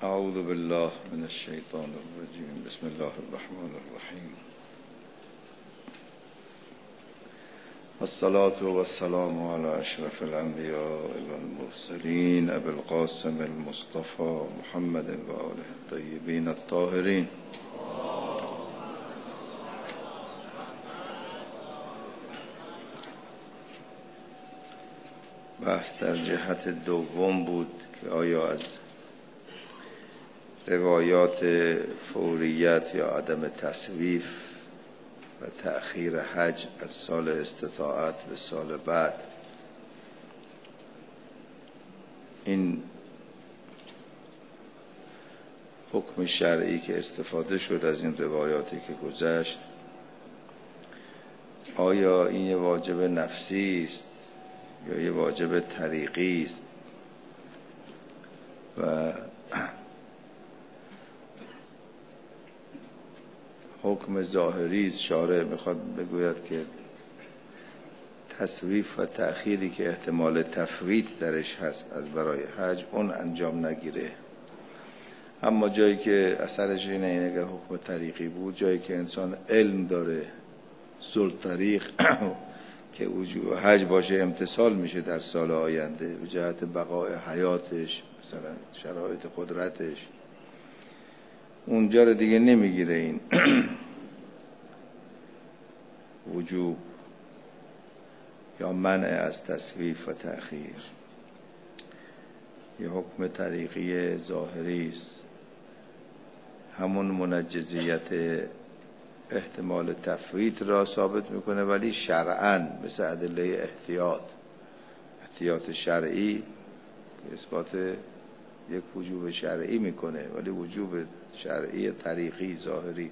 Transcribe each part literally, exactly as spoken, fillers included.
اعوذ بالله من الشیطان الرجیم. بسم الله الرحمن الرحیم. الصلاة والسلام على اشرف الانبیاء والمرسلین ابی القاسم المصطفى محمد و آله الطیبین الطاهرین. بحث در جهت دوم بود که آیا از روایات فوریت یا عدم تصویف و تأخیر حج از سال استطاعت به سال بعد، این حکم شرعی که استفاده شد از این روایاتی که گذشت، آیا این یه واجب نفسی است یا یه واجب طریقی است؟ و حکم ظاهری است. شارع میخواد بگوید که تصویف و تأخیری که احتمال تفویت درش هست از برای حج، اون انجام نگیره. اما جایی که اثرش اینه، این اگر حکم طریقی بود، جایی که انسان علم داره ذل طریق که وجوب حج باشه، امتثال میشه در سال آینده به جهت بقای حیاتش، مثلا شرایط قدرتش، اونجا رو دیگه نمیگیره این وجوب یا منع از تصویف و تأخیر. یه حکم طریقی ظاهری است، همون منجزیت احتمال تفویت را ثابت میکنه، ولی شرعاً مثل ادله احتیاط احتیاط شرعی اثبات یک وجوب شرعی میکنه، ولی وجوب شرعی طریقی ظاهری.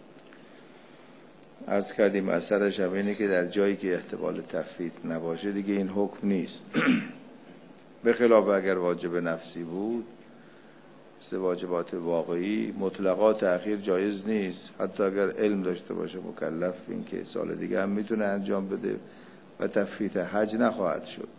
عرض کردیم اثرش هم اینه که در جایی که احتمال تفویت نباشه دیگه این حکم نیست. به خلاف اگر واجب نفسی بود، مثل واجبات واقعی، مطلقا تأخیر جایز نیست، حتی اگر علم داشته باشه مکلف این که سال دیگه هم میتونه انجام بده و تفویت حج نخواهد شد.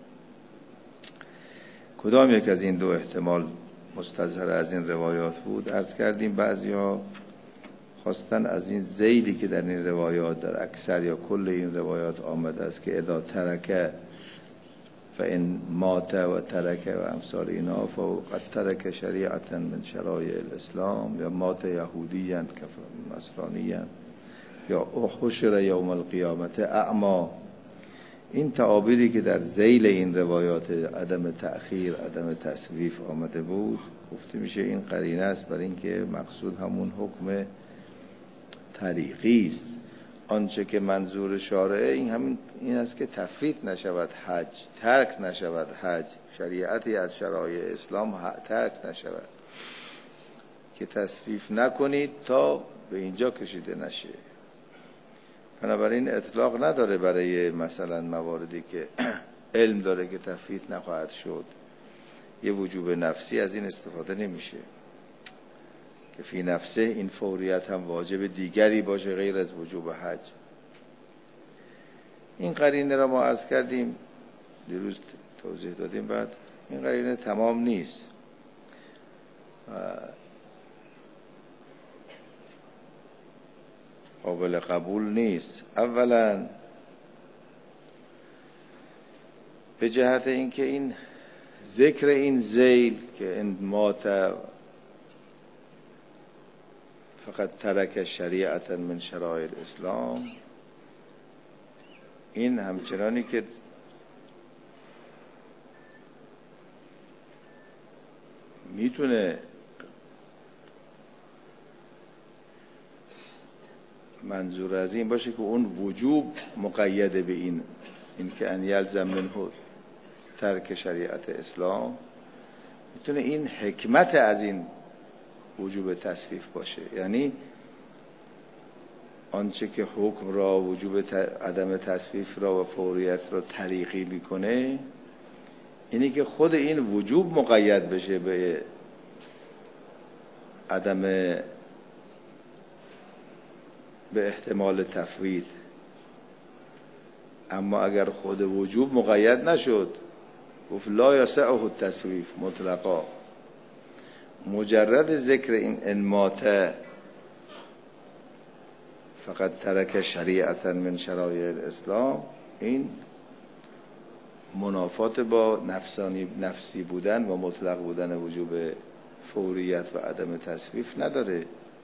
کدام یک از این دو احتمال مستظهر از این روایات بود؟ عرض کردیم بعضیا خواستن از این ذیلی که در این روایات، در اکثر یا کل این روایات آمده است که اذا ترک فان مات و ترک و امثال اینا فقد ترک شریعتا من شرایع الاسلام، یا مات یهودیا کفر نصرانیا، یا حشر یوم القیامت اعما. این تعابیری که در ذیل این روایات عدم تأخیر، عدم تصویف آمده بود، گفته میشه این قرینه است بر این که مقصود همون حکم طریقی است. آنچه که منظور شارعه این همین این است که تفویت نشود حج، ترک نشود حج، شریعتی از شرایع اسلام ترک نشود، که تصویف نکنید تا به اینجا کشیده نشه. بنابراین اطلاق نداره برای مثلا مواردی که علم داره که تفویت نخواهد شد. یه وجوب نفسی از این استفاده نمیشه که فی نفسه این فوریت هم واجب دیگری باشه غیر از وجوب حج. این قرینه را ما عرض کردیم دیروز توضیح دادیم. بعد این قرینه تمام نیست، قابل قبول نیست. اولا به جهت اینکه این ذکر این ذیل که ان مات فقط ترک شریعتا من شرایع الاسلام، این همچنانی که میتونه منظور از این باشه که اون وجوب مقیده به این این که ان یلزم منه ترک شریعت اسلام، میتونه این حکمت از این وجوب تصویف باشه. یعنی آنچه که حکم را، وجوب عدم تصویف را و فوریت را طریقی میکنه، اینی که خود این وجوب مقید بشه به عدم به احتمال تفویت. اما اگر خود وجوب مقید نشد، گفت لا یسعه التصویف مطلقا، مجرد ذکر این انمات فقط ترک شریعتا من شرایع الاسلام، این منافات با نفسانی نفسی بودن و مطلق بودن وجوب فوریت و عدم تصویف نداره.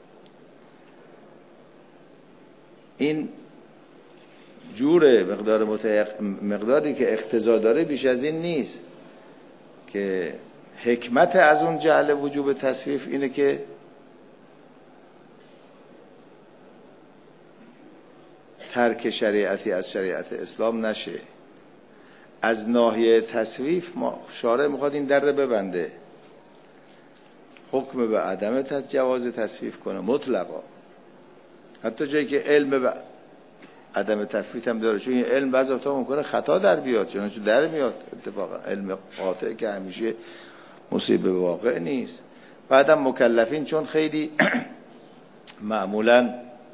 این جوره مقدار متعق... مقداری که اقتضا داره بیش از این نیست، که حکمت از اون جعل وجوب تصویف اینه که ترک شریعتی از شریعت اسلام نشه. از ناحیه تصویف شارع میخواد این در ببنده، حکم به عدم جواز تصویف کنه مطلقا، حتی جایی که علم به عدم تفویت هم داره، چون این علم بعضی وقتا ممکنه خطا در بیاد، چون در میاد اتفاقا علم قاطع که همیشه مصیب واقع نیست. بعدم مکلفین چون خیلی معمولا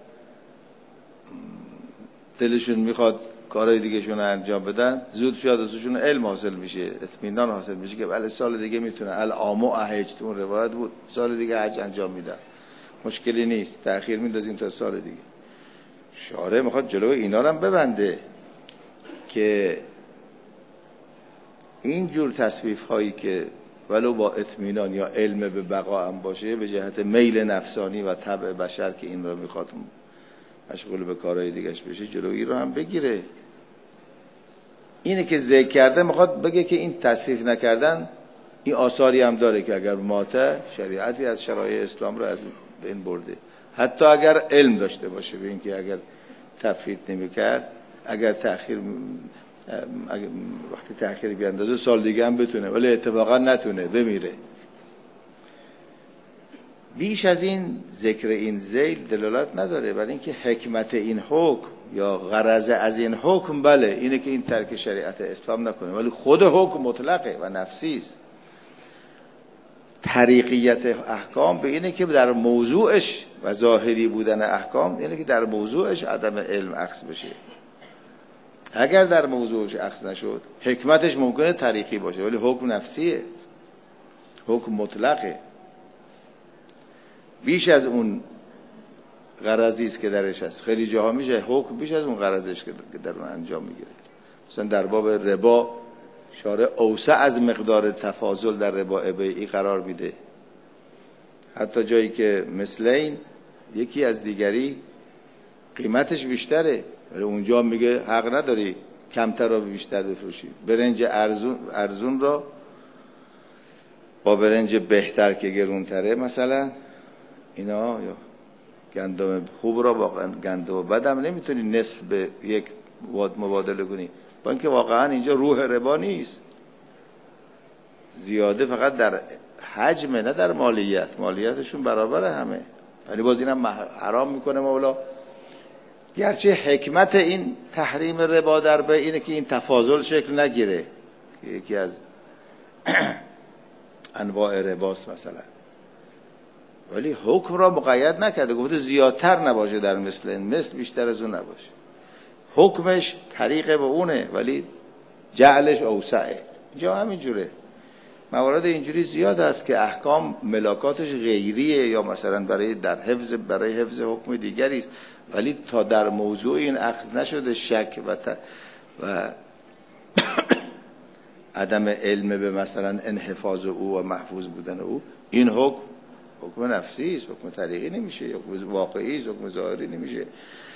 دلشون میخواد کارهای دیگه شون انجام بدن، زود شاید ازشون علم حاصل میشه، اطمینان حاصل میشه که بله سال دیگه میتونه العامو احج، تو اون روایت بود سال دیگه حج انجام میدن، مشکلی نیست، تأخیر میندازیم تا سال دیگه. شارع میخواد جلوی اینا رو هم ببنده که این جور تصویف هایی که ولو با اطمینان یا علم به بقا هم باشه، به جهت میل نفسانی و طبع بشر که این رو میخواد مشغول به کارهای دیگهش بشه، جلوی رو هم بگیره. اینه که ذکر کرده میخواد بگه که این تصویف نکردن این آثاری هم داره که اگر ماته شریعتی از شرایع اسلام رو از بین برده، حتی اگر علم داشته باشه به اینکه اگر تفویت نمیکرد، اگر تأخیر اگر وقتی تأخیر بیاندازه سال دیگه هم بتونه، ولی اتفاقا نتونه بمیره. بیش از این ذکر این ذیل دلالت نداره، ولی اینکه حکمت این حکم یا غرض از این حکم بله اینه که این ترک شریعت اسلام نکنه، ولی خود حکم مطلقه و نفسی است. طریقیت احکام به اینه که در موضوعش و ظاهری بودن احکام اینه که در موضوعش عدم علم اخذ بشه. اگر در موضوعش اخذ نشد حکمتش ممکنه طریقی باشه، ولی حکم نفسیه، حکم مطلقه، بیش از اون غرضی است که درش هست. خیلی جاها میشه حکم بیش از اون غرضش که در اون انجام میگیره. مثلا در باب ربا شارع اوسع از مقدار تفاضل در ربا بیعی قرار میده، حتی جایی که مثل این یکی از دیگری قیمتش بیشتره، ولی اونجا میگه حق نداری کمتر رو بیشتر بفروشی. برنج ارزون, ارزون را با برنج بهتر که گرونتره مثلا، اینا یا گندم خوب را با گندم بد هم نمیتونی نصف به یک مبادله کنی، با اینکه واقعا اینجا روح ربا نیست، زیاده فقط در حجم نه در مالیت، مالیتشون برابر همه، ولی باز اینم حرام میکنه مولا. گرچه حکمت این تحریم ربا در بیع اینه که این تفاضل شکل نگیره، که یکی از انواع رباست مثلا، ولی حکم را مقید نکرده، گفته زیادتر نباشه در مثل این، مثل بیشتر از اون نباشه. حکمش طریقه به اونه ولی جعلش اوسعه. اینجا همین جوره، موارد اینجوری زیاد است که احکام ملاکاتش غیریه یا مثلا برای در حفظ برای حفظ حکم دیگری است، ولی تا در موضوع این اخذ نشده شک و ت... و عدم علم به مثلا انحفاظ او و محفوظ بودن او، این حکم حکم نفسی است، حکم طریقی نمیشه، حکم واقعی است، حکم ظاهری نمیشه،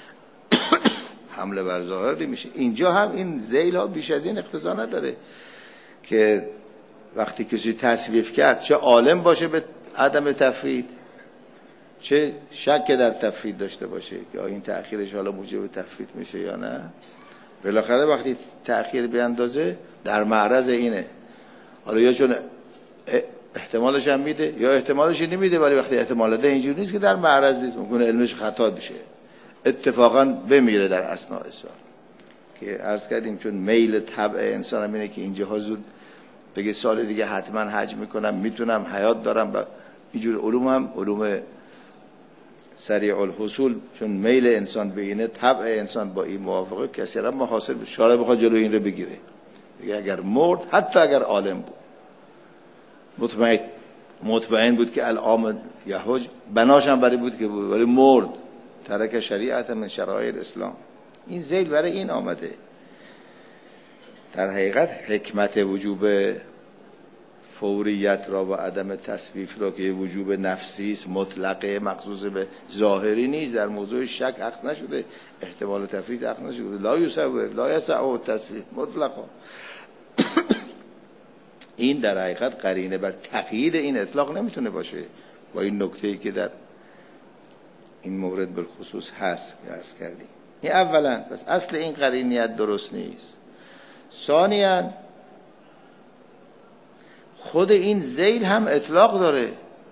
حمله بر ظاهر نمیشه. اینجا هم این ذیل ها بیش از این اقتضا نداره که وقتی کسی تصویف کرد چه عالم باشه به عدم تفویت، چه شک در تفویت داشته باشه که این تأخیرش حالا موجب تفویت میشه یا نه، بالاخره وقتی تأخیر بیاندازه در معرض اینه، حالا یا چون احتمالش هم میده یا احتمالش نمیده، ولی وقتی احتمال ده اینجوری نیست که در معرض نیست، ممکنه علمش خطا بشه، اتفاقا بمیره در اثناء سال. که عرض کردیم چون میل طبع انسان هم اینه که اینجاها زود بگه سال دیگه حتما حج میکنم، میتونم، حیات دارم، و اینجور علوم هم علوم سریع الحصول، چون میل انسان به اینه، طبع انسان با این موافقه کسی را محاصر بشه. شارع بخواد جلو این رو بگیره، بگه اگر مرد حتی اگر عالم بود مطمئن مطمئن بود که العام یهوج بناش هم برای بود که بود ولی مرد. ترک شریعت من شرایع اسلام. این ذیل برای این آمده. در حقیقت حکمت وجوب فوریت را و عدم تصویف را که وجوب نفسی است مطلقه مخصوص به ظاهری نیست، در موضوع شک عکس نشده، احتمال تفرید عکس نشده، لا یسوه لا یسعه تصویف مطلقا. این در حقیقت قرینه بر تقیید این اطلاق نمیتونه باشه با این نکته‌ای که در این مورد بالخصوص هست که عرض کردیم. این اولا پس اصل این قرینیت درست نیست. ثانیاً خود این ذیل هم اطلاق داره.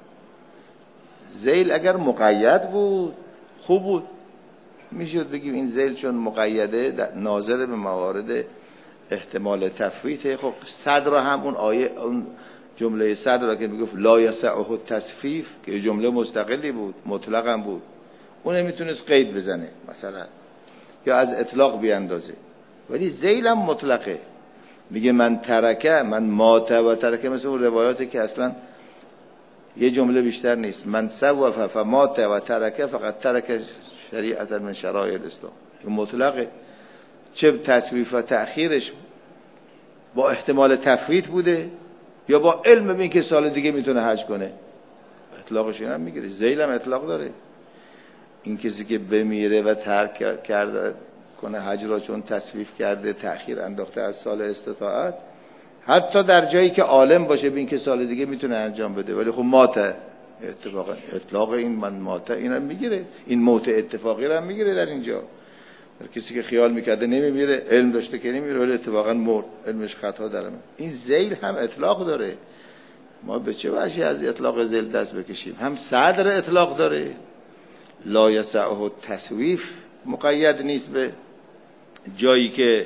ذیل اگر مقید بود خوب بود، میشد بگیم این ذیل چون مقیده ناظر به موارد احتمال تفویت. خب صدر هم اون آیه اون جمله صدر را که میگفت لا یسعه تصفیف که جمله مستقلی بود مطلق هم بود، اون نمیتونست قید بزنه مثلا یا از اطلاق بیاندازه، ولی ذیل هم مطلقه. میگه من ترکه من مات و ترکه، مثل اون روایاتی که اصلا یه جمله بیشتر نیست، من سوف فمات و ترکه فقط ترک شریعت من شرایع الاسلام. این مطلقه. چه تصویف و تأخیرش با احتمال تفویت بوده یا با علم به این که سال دیگه میتونه حج کنه، اطلاقش این هم میگیره. ذیل هم اطلاق داره. این کسی که بمیره و ترک کرده کنه حج را چون تصویف کرده تأخیر انداخته از سال استطاعت، حتی در جایی که عالم باشه به این که سال دیگه میتونه انجام بده، ولی خب ماته اتفاقا اطلاق این من ماته این هم میگیره، این موت اتفاقی رو هم میگیره در اینجا. کسی که خیال میکرده نمیمیره، علم داشته که نمیمیره ولی اتفاقا مرد، علمش خطا داره. این ذیل هم اطلاق داره. ما به چه وجهی از اطلاق ذیل دست بکشیم؟ هم صدر اطلاق داره، لا یسعه تصویف مقید نیست به جایی که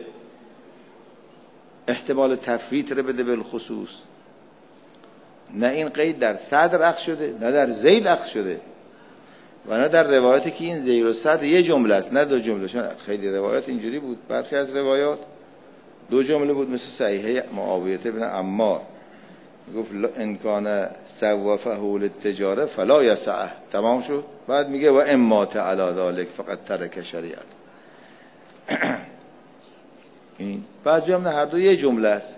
احتمال تفویت رو بده بالخصوص. نه این قید در صدر اخذ شده نه در ذیل اخذ شده و نه در روایاتی که این ذیل و صدر یه جمله است نه دو جمله. چون خیلی روایات اینجوری بود، برخی از روایات دو جمله بود، مثل صحیحه معاویه بن عمار گفت ان کان سوفه للتجاره فلا یسعه، تمام شد. بعد میگه و ان مات علی ذلک فقط ترک شریعت. این بعض جمله هر دو یه جمله است.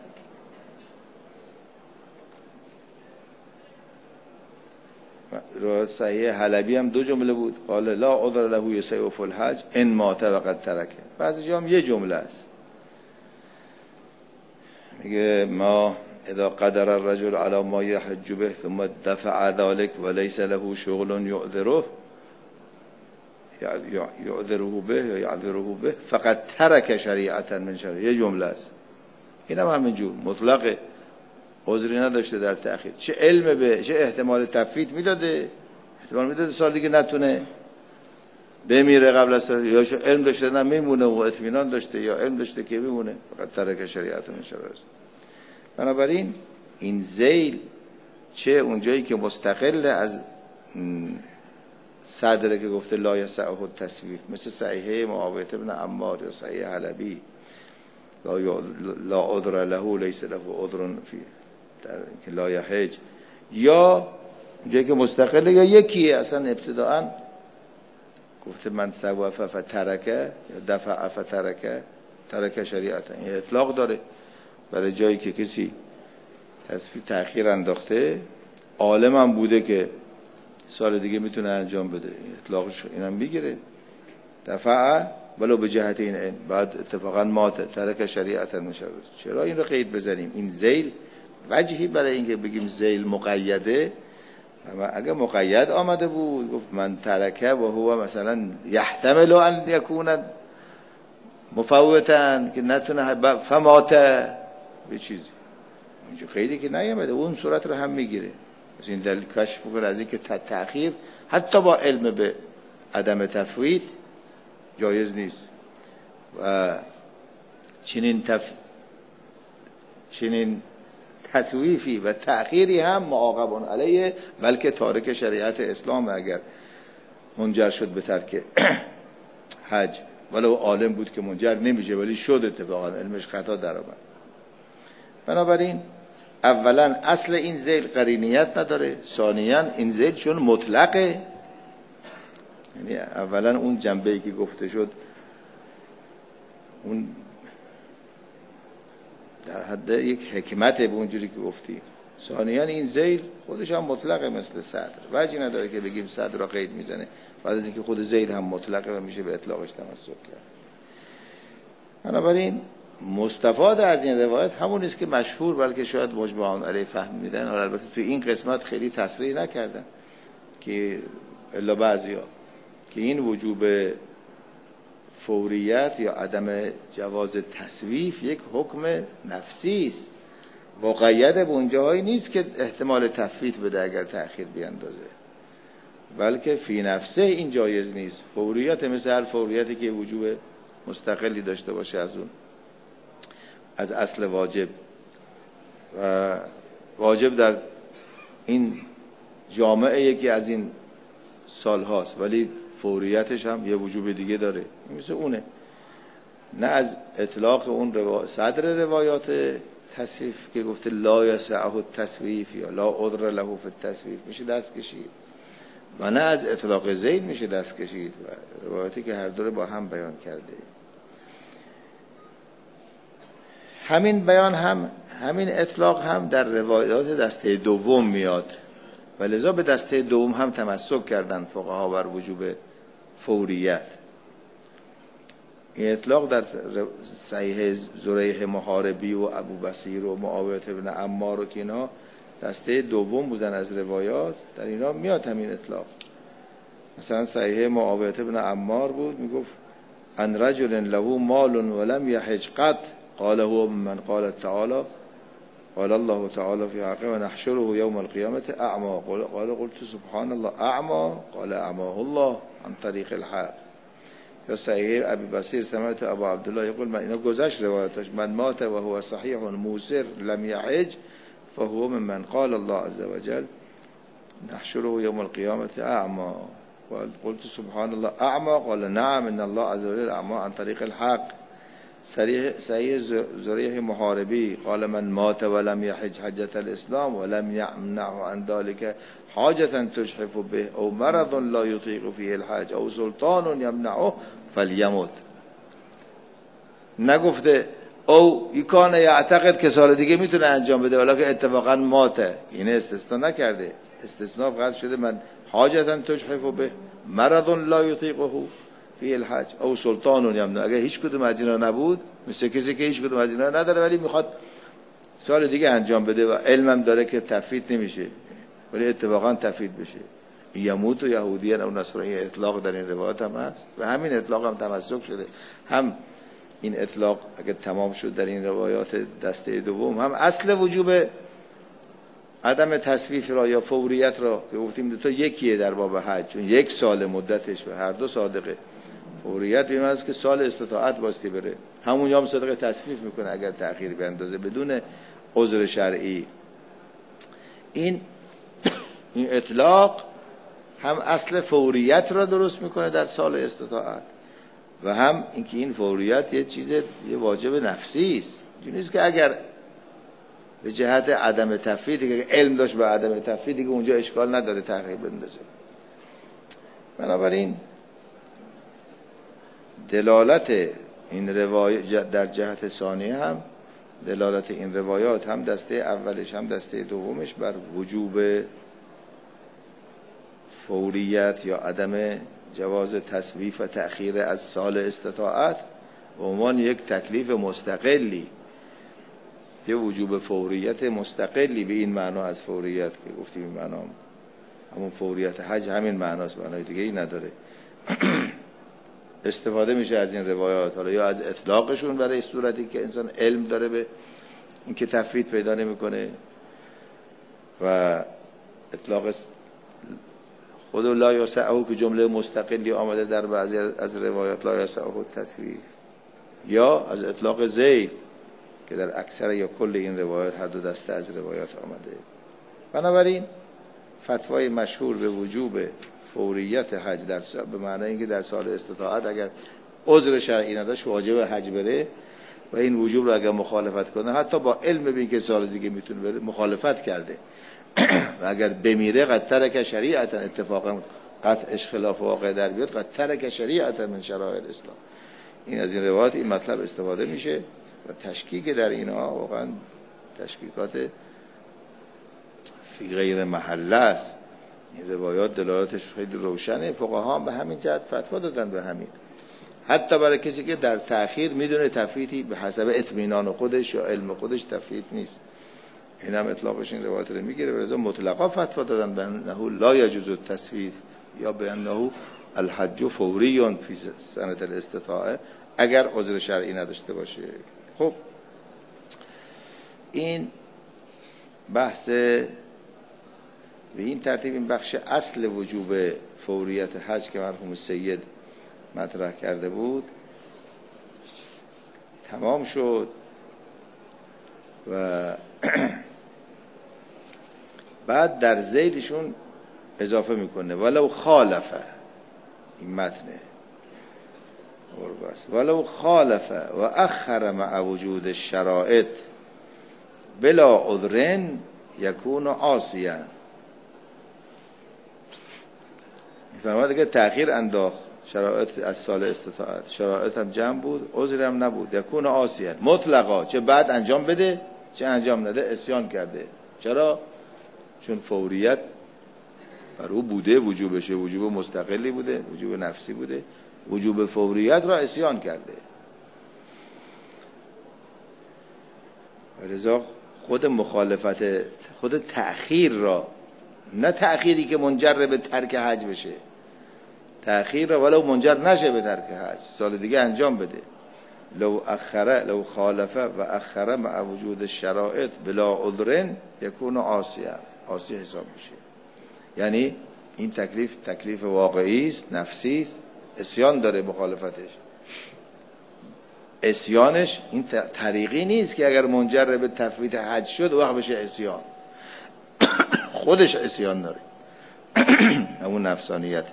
روایت صحیح حلبی هم دو جمله بود، قال لا عذر له یسیف الحج ان مات وقد ترکه. بعضی جا هم یه جمله است، میگه ما اذا قدر الرجل على ما يحج به ثم دفع ذلك وليس له شغل يعذره یعذره به یا یعذره به فقط ترک شریعت من شریعت. یه جمله است. این هم همینجور مطلقه، عذری نداشته در تأخیر. چه علم به چه احتمال تفویت میداده، احتمال میداده سال دیگه نتونه بمیره قبل از سال، یا علم داشته نه میمونه و اطمینان داشته، یا علم داشته که میمونه، فقط ترک شریعت من شریعت. بنابراین این ذیل چه اونجایی که مستقل از صدره که گفته لا یسعه تصویف، مثل صحیحه معاویه بن عمار یا صحیح حلبی لا لا عذر له لیس له عذر فی در که لا یحج، یا اونجایی که مستقله یا یکیه اصلا ابتداءً گفته من سوف فترکه یا دفع فترکه ترک شریعت. این اطلاق داره برای جایی که کسی تصفیه تأخیر انداخته، عالم هم بوده که سال دیگه میتونه انجام بده، اطلاقش اینم میگیره. دفعه ولو به جهت این بعد اتفاقا مات ترک شریعت المشرع. چرا این رو قید بزنیم؟ این ذیل وجهی برای اینکه بگیم ذیل مقیده. اما اگه مقید آمده بود گفت من ترکه و هو مثلا یحتمل ان یکون مفوتا که نتونه فمات به چیزی، اینجا قیدی که نیامده اون صورت رو هم میگیره. از این دلیل کشف کنه از این که تأخیر حتی با علم به عدم تفویت جایز نیست و چنین تف... چنین تسویفی و تأخیری هم معاقب علیه، بلکه تارک شریعت اسلام اگر منجر شد به ترک حج، ولو عالم بود که منجر نمیشه ولی شد اتفاقا علمش خطا در آمد. بنابراین اولا اصل این ذیل قرینیت نداره، ثانیا این ذیل چون مطلقه، یعنی اولا اون جنبه‌ای که گفته شد اون در حد یک حکمت به اونجوری که گفتی، ثانیا این ذیل خودش هم مطلقه مثل صدر، وجهی نداره که بگیم صدر را قید میزنه بعد از اینکه خود ذیل هم مطلقه و میشه به اطلاقش تمسک کرد. بنابراین مستفاد از این روایت همون است که مشهور بلکه شاید مجمعان علیه فهم میدن، حالا البته تو این قسمت خیلی تصریح نکردن که الا بعضیا که این وجوب فوریت یا عدم جواز تصویف یک حکم نفسی است، واقعیت به اون جاهایی نیست که احتمال تفویت بده اگر تأخیر بیاندازه، بلکه فی نفسه این جایز نیست. فوریت مثل هر فوریتی که وجوب مستقلی داشته باشه از اون از اصل واجب، و واجب در این جامعه یکی از این سال هاست ولی فوریتش هم یه وجوب دیگه داره، مثل اونه. نه از اطلاق اون روا... صدر روایات تصویف که گفته لا یسعه التصویف یا لا عذر له فی التصویف میشه دست کشید، و نه از اطلاق ذیل میشه دست کشید، و روایاتی که هر دو با هم بیان کرده. همین بیان هم همین اطلاق هم در روایات دسته دوم میاد و لذا به دسته دوم هم تمسک کردن فقها بر وجوب فوریت. این اطلاق در صحیح زریح محاربی و ابو بصیر و معاویه ابن عمار و که اینا دسته دوم بودن از روایات، در اینا میاد همین اطلاق. مثلا صحیح معاویه ابن عمار بود، میگفت ان رجل له مال ولم يحج قط قال هو من قال تعالى قال الله تعالى في حقه ونحشره يوم القيامة اعمى قال قلت سبحان الله اعمى قال اعماه الله عن طریق الحق. یا صحیح ابی بصیر سمعت ابو عبدالله یقول، من اینا گذشت روایتش، من مات و هو صحیح موسر لم يحج فهو من قال الله عز وجل نحشره يوم القيامة اعمى قلت سبحان الله اعمى قال نعم ان الله عز وجل اعمى عن طریق الحق. صحیح زریح محاربی قال من مات ولم يحج حجة الاسلام ولم يمنعه عن ذلك حاجة تجحف به او مرض لا يطيق فيه الحج او سلطان يمنعه فليمت. نگفته او یکان یعتقد که سال دیگه میتونه انجام بده ولی که اتفاقا ماته، این استثناء نکرده، استثناء فقط شده من حاجة تجحف به مرض لا يطيقه فی الحج او سلطان یمنع. اگه هیچ کدوم از اینا نبود، مثل کسی که هیچ کدوم از اینا نداره ولی میخواد سال دیگه انجام بده و علمم داره که تفویت نمیشه ولی اتفاقا تفویت بشه، یموت و یهودیان او نصرانی. اطلاق در این روایت هم هست و همین اطلاق هم تمسک شده. هم این اطلاق اگه تمام شد در این روایات دسته دوم، هم اصل وجوب عدم تصویف را یا فوریت را که گفتیم دو تا یکیه در باب حج، چون یک سال مدتش و هر دو صادقه. فوریت این است که سال استطاعت واسطه بره، همونجا هم صدق تصویف میکنه اگر تأخیر بیندازه بدون عذر شرعی. این این اطلاق هم اصل فوریت را درست میکنه در سال استطاعت و هم اینکه این فوریت یه چیز یه واجب نفسی است. نیست که اگر به جهت عدم تفویت که علم داشت به عدم تفویت دیگه اونجا اشکال نداره تأخیر بندازه. بنابراین دلالت این روایت در جهت ثانیه هم دلالت این روایات هم دسته اولش هم دسته دومش بر وجوب فوریت یا عدم جواز تصویف و تأخیر از سال استطاعت به عنوان یک تکلیف مستقلی، یه وجوب فوریت مستقلی به این معنا از فوریت که گفتیم این معنا همون فوریت حج همین معناست، معنای دیگه ای نداره. استفاده میشه از این روایات، حالا یا از اطلاقشون برای صورتی که انسان علم داره به این که تفویت پیدا نمیکنه و اطلاق خود لا یسعه که جمله مستقلی آمده در بعضی از روایات لا یسعه تصویر، یا از اطلاق ذیل که در اکثر یا کل این روایات هر دو دسته از روایات آمده. بنابراین فتوای مشهور به وجوب فوریت حج در به معنی اینکه در سال استطاعت اگر عذر شرعی نداشت واجب حج بره و این وجوب رو اگر مخالفت کنه، حتی با علم به این که سال دیگه میتونه بره، مخالفت کرده و اگر بمیره قد ترک شریعتا، اتفاقا قطعش خلاف واقع در بیاد، قد ترک شریعتا من شرائع الاسلام. این از این روایات این مطلب استفاده میشه و تشکیک در اینها واقعا تشکیکات فی غیر محله است. این روایات دلالتش خیلی روشنه، فقها هم به همین جهت فتوا دادن به همین. حتی برای کسی که در تأخیر میدونه تفویتی به حسب اطمینان خودش یا علم خودش تفویت نیست، این هم اطلاقش این روایت رو میگیره. ولذا مطلقا فتوا دادن به انه لا یجوز التسویف یا به انه الحج فوری فی سنة الاستطاعه، اگر عذر شرعی نداشته باشه. خب این بحث به این ترتیب، این بخش اصل وجوب فوریت حج که مرحوم سید مطرح کرده بود تمام شد و بعد در ذیلشون اضافه میکنه ولو خالفه، این متنه ولو خالفه و اخر مع وجود الشرائط بلا عذر یکون عاصیا. میفرماید که تأخیر انداخت شرایط از سال استطاعت، شرایط هم جمع بود، عذر هم نبود، یکون عاصیا مطلقا، چه بعد انجام بده چه انجام نده عصیان کرده. چرا؟ چون فوریت بر او بوده، وجوبشه وجوب مستقلی بوده، وجوب نفسی بوده، وجوب فوریت را عصیان کرده. ولذا خود مخالفت، خود تأخیر را، نه تأخیری که منجر به ترک حج بشه، تأخیر را ولو منجر نشه به ترک حج، سال دیگه انجام بده. لو اخره لو خالفه و اخره مع وجود الشرائط بلا عذر یکون عاصیا، عاصی حساب میشه. یعنی این تکلیف تکلیف واقعی است، نفسی است، عصیان داره مخالفتش. عصیانش این طریقی نیست که اگر منجر به تفویت حج شد وقت بشه عصیان، خودش عصیان داره همون نفسانیت.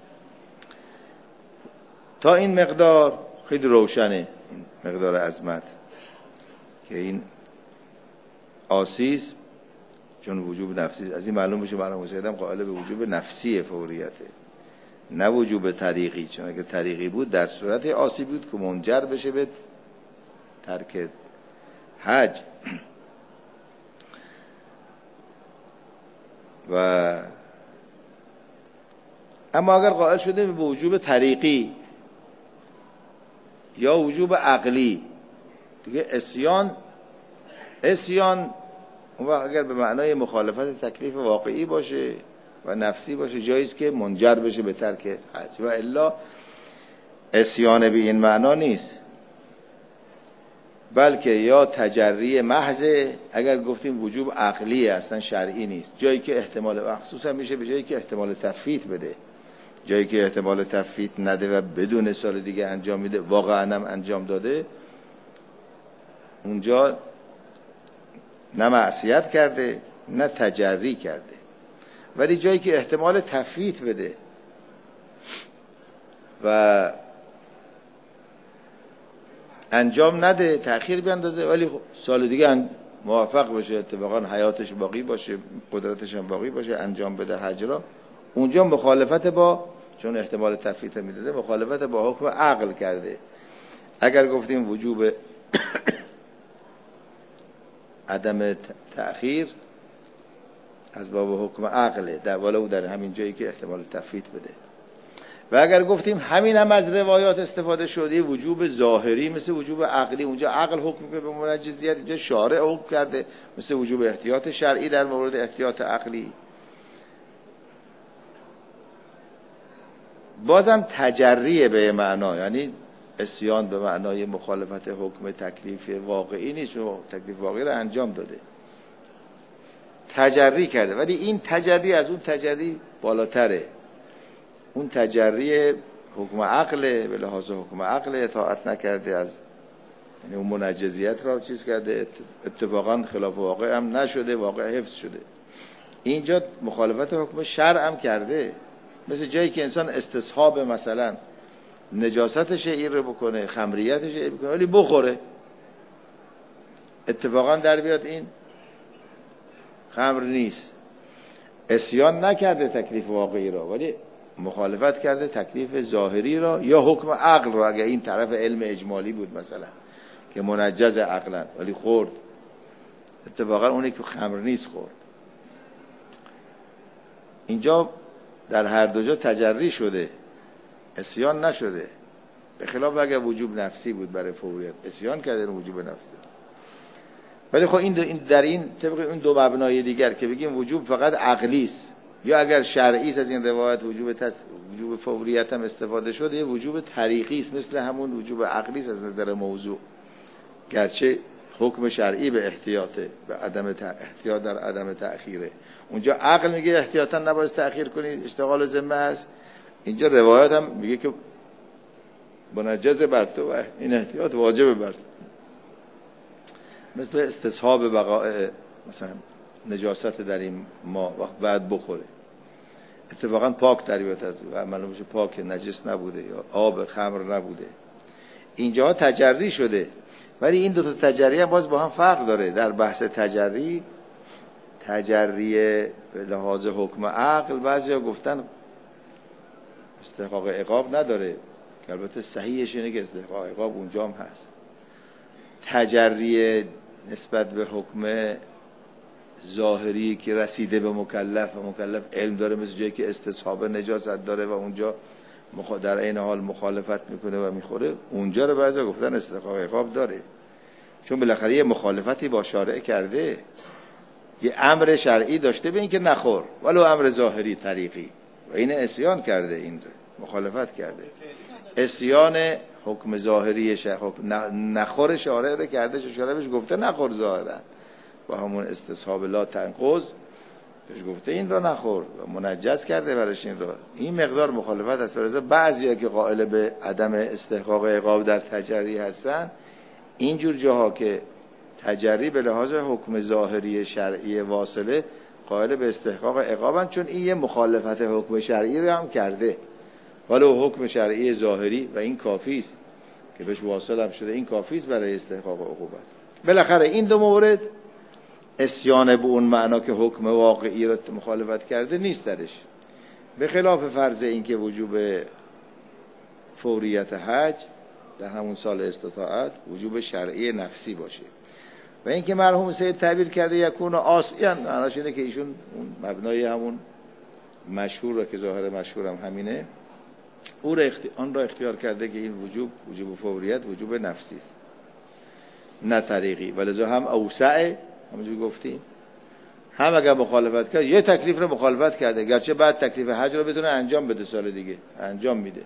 تا این مقدار خیلی روشنه، این مقدار عظمت که این آسیز چون وجوب نفسی، از این معلوم بشه مرحوم سیدم قائل به وجوب نفسی فوریته، نه وجوب طریقی. چون اگه طریقی بود در صورت آسی بود که منجر بشه به ترک حج. و اما اگر قائل شده به وجوب طریقی یا وجوب عقلی، دیگه عصیان عصیان اون وقت اگر به معنای مخالفت تکلیف واقعی باشه و نفسی باشه جایز که منجر بشه به ترک حج، و الا عصیان به این معنا نیست، بلکه یا تجری محض. اگر گفتیم وجوب عقلیه اصلا شرعی نیست، جایی که احتمال مخصوصا میشه به جایی که احتمال تفویت بده، جایی که احتمال تفویت نده و بدون سال دیگه انجام میده، واقعا هم انجام داده، اونجا نه معصیت کرده نه تجری کرده. ولی جایی که احتمال تفویت بده و انجام نده، تأخیر بیندازه، ولی سال دیگه موفق باشه، اتفاقا حیاتش باقی باشه، قدرتش هم باقی باشه، انجام بده حج را، اونجا مخالفت با، چون احتمال تفویت میداده، مخالفت با حکم عقل کرده. اگر گفتیم وجوب عدم تأخیر از باب حکم عقله، در ولو در همین جایی که احتمال تفویت بده. و اگر گفتیم همین هم از روایات استفاده شده، وجوب ظاهری مثل وجوب عقلی، اونجا عقل حکم که به منجزیت، اینجا شارع حکم کرده، مثل وجوب احتیاط شرعی در مورد احتیاط عقلی. بازم تجریه به معنا، یعنی عصیان به معنای مخالفت حکم تکلیف واقعی نیست، چون تکلیف واقعی رو انجام داده، تجری کرده. ولی این تجری از اون تجری بالاتره، اون تجری حکم عقل، به لحاظ حکم عقل اطاعت نکرده، از یعنی اون منجزیت را چیز کرده، اتفاقا خلاف واقع هم نشده، واقع حفظ شده. اینجا مخالفت حکم شرع هم کرده، مثل جایی که انسان استصحاب مثلا نجاست شعیر رو بکنه، خمریت شعیر بکنه، ولی بخوره، اتفاقا در بیاد این خمر نیست، عصیان نکرده تکلیف واقعی را ولی مخالفت کرده تکلیف ظاهری را یا حکم عقل را، اگر این طرف علم اجمالی بود مثلا که منجز عقلا ولی خورد، اتفاقا اونی که خمر نیست خورد. اینجا در هر دو جا تجری شده، عصیان نشده، به خلاف اگر وجوب نفسی بود برای فوریت عصیان کرده رو وجوب نفسی. ولی خب این, این در این طبق این دو مبنای دیگر که بگیم وجوب فقط عقلی است یا اگر شرعی است، از این روایت وجوب تس... وجوب فوریت هم استفاده شده، یه وجوب طریقی است مثل همون وجوب عقلی است از نظر موضوع، گرچه حکم شرعی به احتیاطه، به عدم ت... احتیاط در عدم تأخیره. اونجا عقل میگه احتیاطا نباید تأخیر کنید، اشتغال ذمه است. اینجا روایت هم میگه که منجز بر تو و این احتیاط واجب بر تو، مثل استصحاب بقاء مثلا نجاست در این ما وقت بعد بخوره، اتفاقا پاک در بیاد از و معلوم بشه پاک، نجس نبوده یا آب خمر نبوده. اینجا تجری شده، ولی این دو تا تجری هم باز با هم فرق داره. در بحث تجری، تجری به لحاظ حکم عقل بعضیا گفتن استحقاق عقاب نداره، که البته صحیحش اینه که استحقاق عقاب اونجا هم هست. تجری نسبت به حکم ظاهری که رسیده به مکلف و مکلف علم داره، مثل جایی که استصحاب نجاست داره و اونجا در این حال مخالفت میکنه و میخوره، اونجا رو بعضی گفتن استحقاق عقاب داره، چون بالاخره یه مخالفتی با شارع کرده، یه امر شرعی داشته به این که نخور، ولو امر ظاهری طریقی، و این عصیان کرده، این مخالفت کرده. عصیان حکم ظاهری حکم نخور شارع رو کرده، چون شارع بهش گفته نخور ظاهرا، با همون استصحاب لا تنقض بهش گفته این را نخور و منجز کرده برش این را. این مقدار مخالفت است. برای بعضیا که قائل به عدم استحقاق عقاب در تجری هستن، اینجور جاها که تجری به لحاظ حکم ظاهری شرعی واصله قائل به استحقاق عقابن، چون این یه مخالفت حکم شرعی رو هم کرده، ولو حکم شرعی ظاهری، و این کافی است که بهش واصل هم شده، این کافی است برای استحقاق عقوبت. بالاخره این دو مورد عصیان به اون معنا که حکم واقعی رو مخالفت کرده نیست درش، به خلاف فرض این که وجوب فوریت حج در همون سال استطاعت وجوب شرعی نفسی باشه. و این که مرحوم سید تعبیر کرده یکون عاصیا، معناش اینه که ایشون اون مبنای همون مشهور رو که ظاهر مشهورم همینه، او را اختی... آن را اختیار کرده که این وجوب وجوب فوریت وجوب نفسی است نه طریقی، ولذا هم اوسعه، همونجوری گفتیم، هم اگر مخالفت کرد یه تکلیف رو مخالفت کرده، گرچه بعد تکلیف حج رو بتونه انجام بده، سال دیگه انجام میده،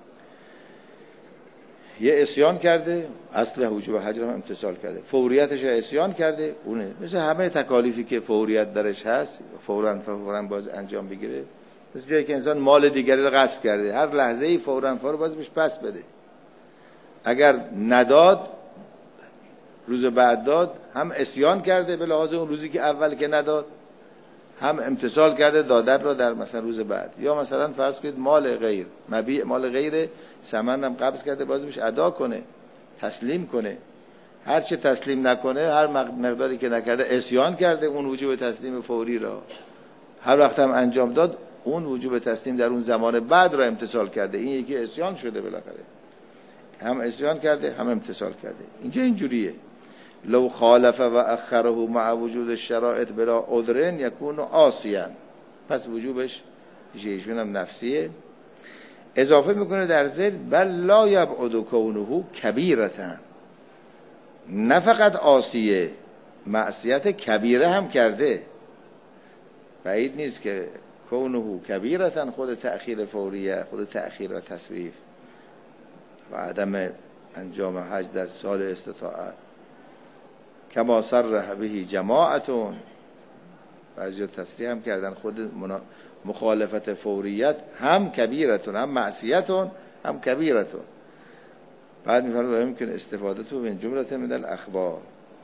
یه عصیان کرده، اصل وجوب حج رو هم امتثال کرده، فوریتش عصیان کرده، اونه مثل همه تکالیفی که فوریت درش هست فوراً فوراً باز انجام بگیره. مثل جایی که انسان مال دیگری رو غصب کرده، هر لحظه ای فوراً فوراً باز بهش پس بده، اگر نداد روز بعد داد، هم عصیان کرده به لحاظ اون روزی که اول که نداد، هم امتثال کرده دادن رو در مثلا روز بعد. یا مثلا فرض کنید مال غیر مبیع، مال غیر ثمن هم قبض کرده، باز بهش ادا کنه، تسلیم کنه، هر چه تسلیم نکنه، هر مقداری که نکرده عصیان کرده اون وجوب تسلیم فوری را، هر وقت هم انجام داد اون وجوب تسلیم در اون زمان بعد را امتثال کرده، این یکی عصیان شده، بالاخره هم عصیان کرده هم امتثال کرده. اینجا اینجوریه، لو خالف و اخره مع وجود الشرائط بلا عذر یکون عاصیا، پس وجوبش ایشون هم نفسیه. اضافه میکنه در ذیل بل لا یبعد کونه کبیرة، نه فقط عاصیه، معصیت کبیره هم کرده، بعید نیست که کونه کبیرة خود تأخیر فوریه، خود تأخیر و تصویف و عدم انجام حج در سال استطاعت، کما صرح به جماعتون، بعضی تصریح هم کردن خود مخالفت فوریت هم کبیرتون، هم معصیتون، هم کبیرتون. بعد میفرماید و ممکن استفاده تو من جمله من الاخبار،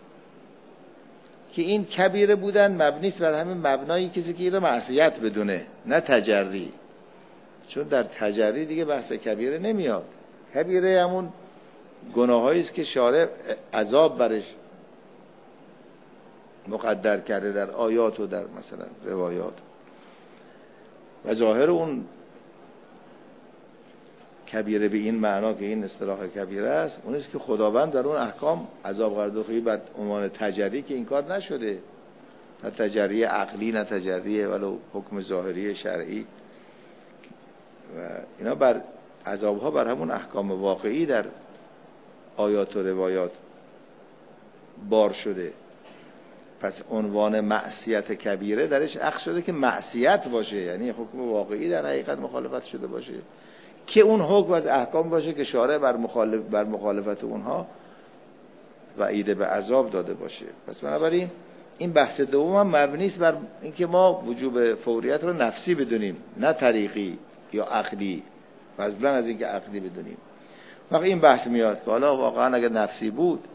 که این کبیره بودن مبنی است بر همین مبنایی کسی که این رو معصیت بدونه، نه تجری، چون در تجری دیگه بحث کبیره نمیاد. کبیره همون گناهایی است که شارع عذاب برش مقدر کرده در آیات و در مثلا روایات. و ظاهر اون کبیره به این معنا که این اصطلاح کبیره است، اون است که خداوند در اون احکام عذاب قرردخی بر عنوان تجری که این کار نشده، نه تجری عقلی نه تجری ولو حکم ظاهری شرعی، و اینا بر عذابها بر همون احکام واقعی در آیات و روایات بار شده. پس عنوان معصیت کبیره درش اخذ شده که معصیت باشه، یعنی حکم واقعی در حقیقت مخالفت شده باشه، که اون حکم از احکام باشه که شارع بر مخالف بر مخالفت اونها وعید به عذاب داده باشه. پس بنابراین این بحث دوم هم مبنی است بر اینکه ما وجوب فوریت رو نفسی بدونیم، نه طریقی یا عقلی، فضلا از اینکه عقلی بدونیم. وقتی این بحث میاد که حالا واقعا اگر نفسی بود،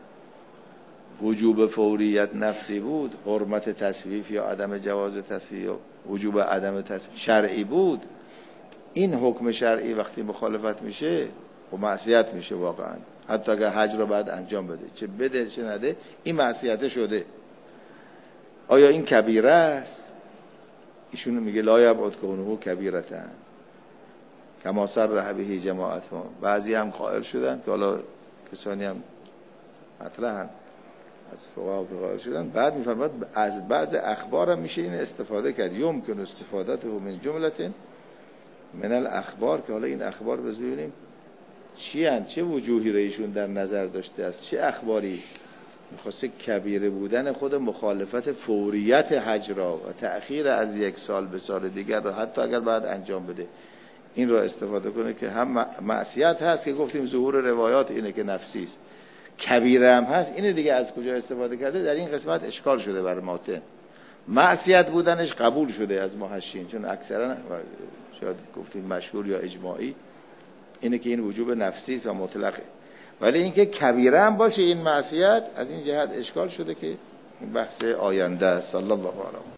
وجوب فوریت نفسی بود، حرمت تصویف یا عدم جواز تصویف یا وجوب عدم تصویف شرعی بود، این حکم شرعی وقتی مخالفت میشه و معصیت میشه واقعا، حتی اگر حج رو بعد انجام بده، چه بده چه نده، این معصیت شده. آیا این کبیره است؟ ایشون میگه لا یبعد کونه کبیرتن کما صرح به جماعتهم. بعضی هم قائل شدن که حالا کسانی هم مطرحن از فقها قائل شدن، بعد میفرماد از بعض اخبار هم میشه این استفاده کرد، یمکن استفادته من جملة من الاخبار، که حالا این اخبار بز ببینیم چی هن، چه وجوهی را ایشون در نظر داشته است، چه اخباری میخواسته کبیره بودن خود مخالفت فوریت حج را و تأخیر از یک سال به سال دیگر را حتی اگر بعد انجام بده، این را استفاده کنه که هم معصیت هست که گفتیم ظهور روایات اینه که نفسی است، کبیره هم هست، اینه دیگه از کجا استفاده کرده در این قسمت اشکال شده بر ماتن. معصیت بودنش قبول شده از محشین، چون اکثرا شاید گفتیم مشهور یا اجماعی اینه که این وجوب نفسی است و مطلقه، ولی اینکه کبیره هم باشه این معصیت، از این جهت اشکال شده که این بحث آینده است. صلی الله علیه